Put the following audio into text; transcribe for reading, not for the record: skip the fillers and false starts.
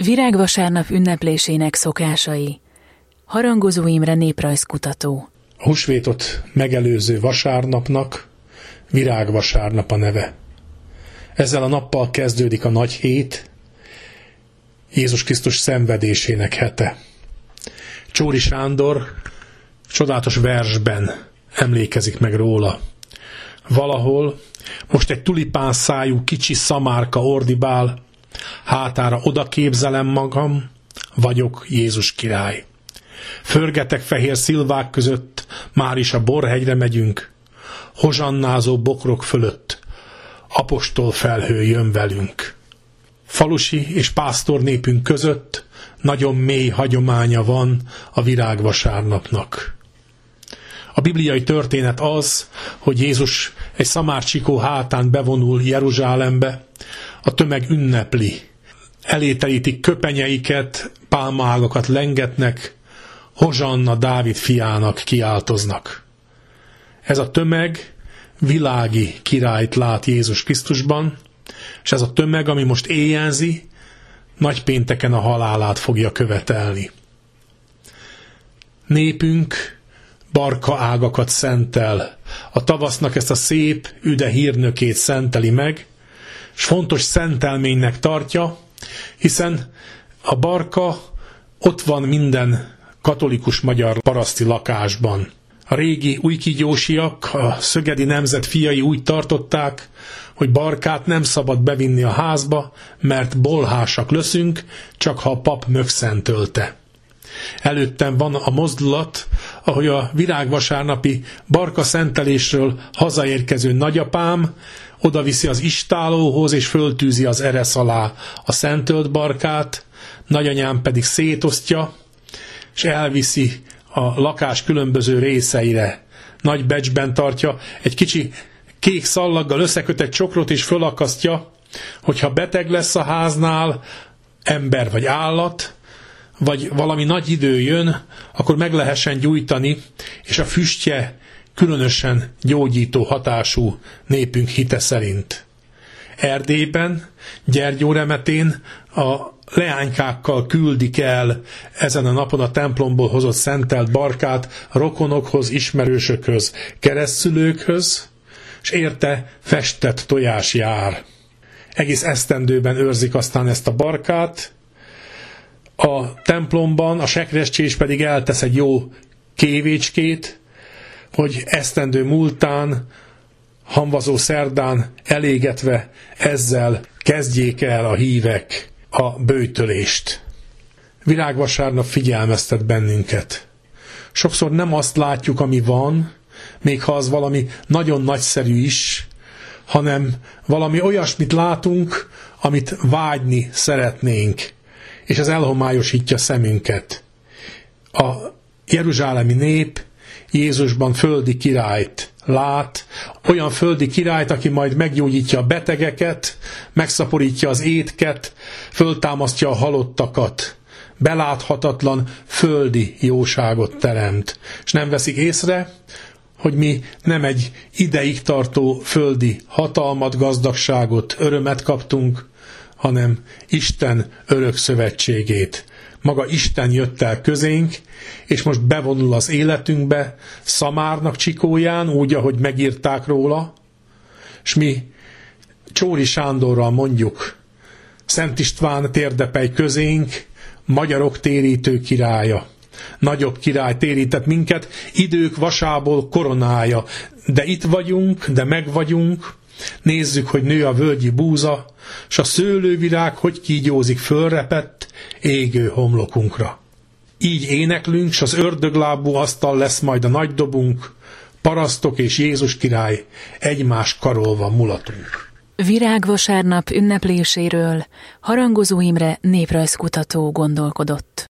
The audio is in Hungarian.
Virágvasárnap ünneplésének szokásai. Harangozó Imre néprajzkutató. A húsvétot megelőző vasárnapnak Virágvasárnap a neve. Ezzel a nappal kezdődik a nagy hét, Jézus Krisztus szenvedésének hete. Csóri Sándor csodálatos versben emlékezik meg róla. Valahol most egy tulipán szájú kicsi szamárka ordibál, hátára oda képzelem magam, vagyok Jézus király. Förgetek fehér szilvák között, már is a Borhegyre megyünk, hozsannázó bokrok fölött, apostol felhő jön velünk. Falusi és pásztornépünk között nagyon mély hagyománya van a Virágvasárnapnak. A bibliai történet az, hogy Jézus egy szamárcsikó hátán bevonul Jeruzsálembe, a tömeg ünnepli, elételítik köpenyeiket, pálmaágakat lengetnek, Hozsanna Dávid fiának kiáltoznak. Ez a tömeg világi királyt lát Jézus Krisztusban, és ez a tömeg, ami most éjjelzi, nagypénteken a halálát fogja követelni. Népünk barka ágakat szentel, a tavasznak ezt a szép, üde hírnökét szenteli meg, és fontos szentelménynek tartja, hiszen a barka ott van minden katolikus magyar paraszti lakásban. A régi újkígyósiak, a szögedi nemzet fiai úgy tartották, hogy barkát nem szabad bevinni a házba, mert bolhásak leszünk, csak ha a pap megszentölte. Előttem van a mozdulat, ahogy a virágvasárnapi barka szentelésről hazaérkező nagyapám odaviszi az istállóhoz, és föltűzi az eresz alá a szentölt barkát, nagyanyám pedig szétosztja, és elviszi a lakás különböző részeire. Nagy becsben tartja, egy kicsi kék szallaggal összeköt egy csokrot, és fölakasztja, hogyha beteg lesz a háznál, ember vagy állat, vagy valami nagy idő jön, akkor meg lehessen gyújtani, és a füstje különösen gyógyító hatású népünk hite szerint. Erdélyben, Gyergyóremetén a leánykákkal küldik el ezen a napon a templomból hozott szentelt barkát rokonokhoz, ismerősökhöz, keresztszülőkhöz, és érte festett tojás jár. Egész esztendőben őrzik aztán ezt a barkát, a templomban a sekrescsés pedig eltesz egy jó kévécskét, hogy esztendő múltán, hamvazó szerdán elégetve ezzel kezdjék el a hívek a böjtölést. Virágvasárnap figyelmeztet bennünket. Sokszor nem azt látjuk, ami van, még ha az valami nagyon nagyszerű is, hanem valami olyasmit látunk, amit vágyni szeretnénk, és ez elhomályosítja szemünket. A jeruzsálemi nép Jézusban földi királyt lát, olyan földi királyt, aki majd meggyógyítja a betegeket, megszaporítja az étket, föltámasztja a halottakat, beláthatatlan földi jóságot teremt. És nem veszik észre, hogy mi nem egy ideig tartó földi hatalmat, gazdagságot, örömet kaptunk, hanem Isten örök szövetségét. Maga Isten jött el közénk, és most bevonul az életünkbe, szamárnak csikóján, úgy, ahogy megírták róla, és mi Csóri Sándorral mondjuk, Szent István térdepelj közénk, magyarok térítő királya. Nagyobb király térített minket, idők vasából koronája. De itt vagyunk, de megvagyunk, nézzük, hogy nő a völgyi búza, s a szőlővirág hogy kígyózik fölrepett égő homlokunkra. Így éneklünk, s az ördöglábú asztal lesz majd a nagy dobunk, parasztok és Jézus király egymás karolva mulatunk. Virágvasárnap ünnepléséről Harangozó Imre néprajzkutató gondolkodott.